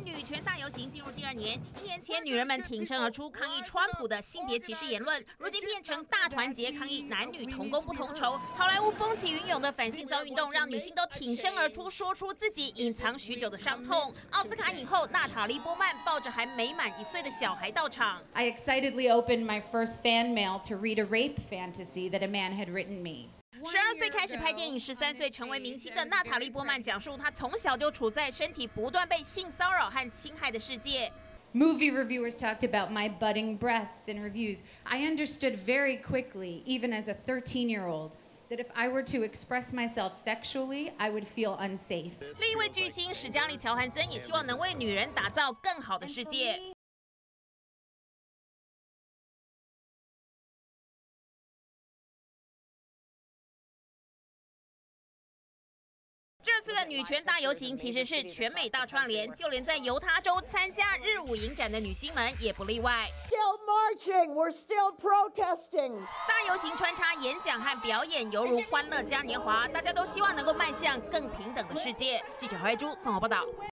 女权大游行进入第2年，1年前女人们挺身而出抗议川普的性别歧视言论，如今变成大团结抗议男女同工不同酬。好莱坞风起云涌的反性骚运动，让女性都挺身而出，说出自己隐藏许久的伤痛。奥斯卡影后娜塔莉·波曼抱着还没满1岁的小孩到场。 I excitedly opened my first fan mail to read a rape fantasy that a man had written me. 12岁开始拍电影，13岁成为明星的娜塔莉·波曼讲述她从小就处在身体不断被性骚扰和侵害的世界。 Movie reviewers talked about my budding breasts in reviews. I understood very quickly, even as a 13-year-old, that if I were to express myself sexually, I would feel unsafe. 另一位巨星史嘉丽·乔韩森也希望能为女人打造更好的世界。这次的女权大游行其实是全美大串联，就连在犹他州参加日舞影展的女星们也不例外。 Still marching, we're still protesting. 大游行穿插演讲和表演，犹如欢乐嘉年华，大家都希望能够迈向更平等的世界。记者何慧珠综合报道。